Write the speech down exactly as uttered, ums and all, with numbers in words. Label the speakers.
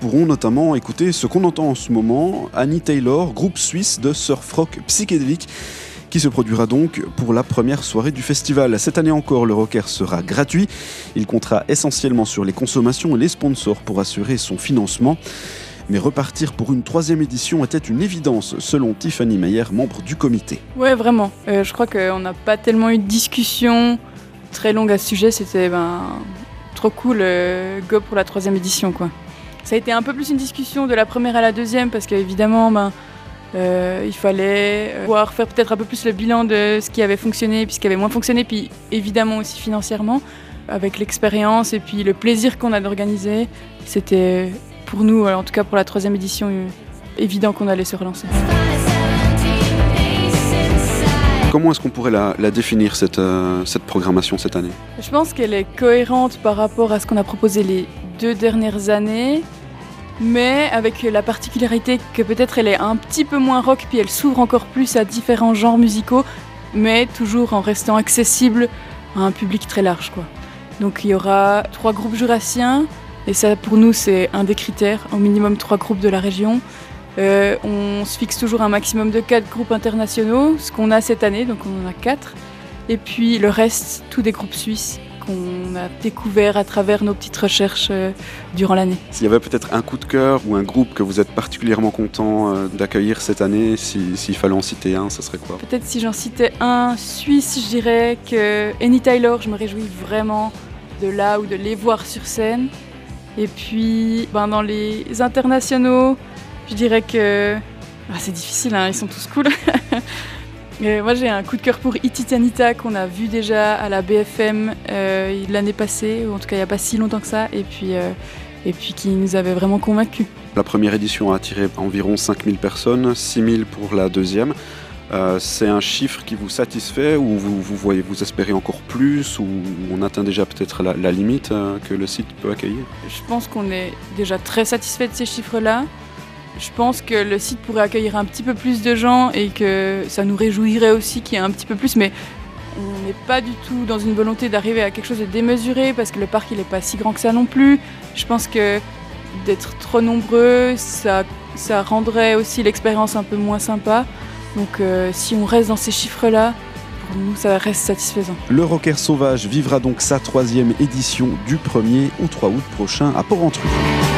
Speaker 1: pourront notamment écouter ce qu'on entend en ce moment, Annie Taylor, groupe suisse de surf rock psychédélique, qui se produira donc pour la première soirée du festival. Cette année encore, le Rocker sera gratuit. Il comptera essentiellement sur les consommations et les sponsors pour assurer son financement. Mais repartir pour une troisième édition était une évidence, selon Tiffany Meyer, membre du comité.
Speaker 2: Ouais, vraiment. Euh, je crois qu'on n'a pas tellement eu de discussion très longue à ce sujet. C'était ben, trop cool, euh, go pour la troisième édition, quoi. Ça a été un peu plus une discussion de la première à la deuxième, parce qu'évidemment, ben, Euh, il fallait euh, pouvoir faire peut-être un peu plus le bilan de ce qui avait fonctionné puis ce qui avait moins fonctionné, puis évidemment aussi financièrement, avec l'expérience et puis le plaisir qu'on a d'organiser. C'était pour nous, en tout cas pour la troisième édition, évident qu'on allait se relancer.
Speaker 1: Comment est-ce qu'on pourrait la, la définir, cette, euh, cette programmation cette année ?
Speaker 2: Je pense qu'elle est cohérente par rapport à ce qu'on a proposé les deux dernières années, mais avec la particularité que peut-être elle est un petit peu moins rock, puis elle s'ouvre encore plus à différents genres musicaux, mais toujours en restant accessible à un public très large, quoi. Donc il y aura trois groupes jurassiens, et ça pour nous c'est un des critères, au minimum trois groupes de la région. Euh, on se fixe toujours un maximum de quatre groupes internationaux, ce qu'on a cette année, donc on en a quatre. Et puis le reste, tous des groupes suisses qu'on a découvert à travers nos petites recherches euh, durant l'année.
Speaker 1: S'il y avait peut-être un coup de cœur ou un groupe que vous êtes particulièrement content euh, d'accueillir cette année, si, s'il fallait en citer un, ça serait quoi ?
Speaker 2: Peut-être si j'en citais un suisse, je dirais que Annie Taylor, je me réjouis vraiment de là ou de les voir sur scène. Et puis ben, dans les internationaux, je dirais que... Ah, c'est difficile, hein, ils sont tous cool. Euh, moi j'ai un coup de cœur pour Ititanita qu'on a vu déjà à la B F M euh, l'année passée, ou en tout cas il n'y a pas si longtemps que ça, et puis, euh, et puis qui nous avait vraiment convaincus.
Speaker 1: La première édition a attiré environ cinq mille personnes, six mille pour la deuxième. Euh, c'est un chiffre qui vous satisfait ou vous, vous, voyez, vous espérez encore plus, ou on atteint déjà peut-être la, la limite euh, que le site peut accueillir ?
Speaker 2: Je pense qu'on est déjà très satisfait de ces chiffres-là. Je pense que le site pourrait accueillir un petit peu plus de gens et que ça nous réjouirait aussi qu'il y ait un petit peu plus, mais on n'est pas du tout dans une volonté d'arriver à quelque chose de démesuré parce que le parc il n'est pas si grand que ça non plus. Je pense que d'être trop nombreux, ça, ça rendrait aussi l'expérience un peu moins sympa. Donc euh, si on reste dans ces chiffres-là, pour nous ça reste satisfaisant.
Speaker 1: Le Rocker Sauvage vivra donc sa troisième édition du premier au trois août prochain à Porrentruy.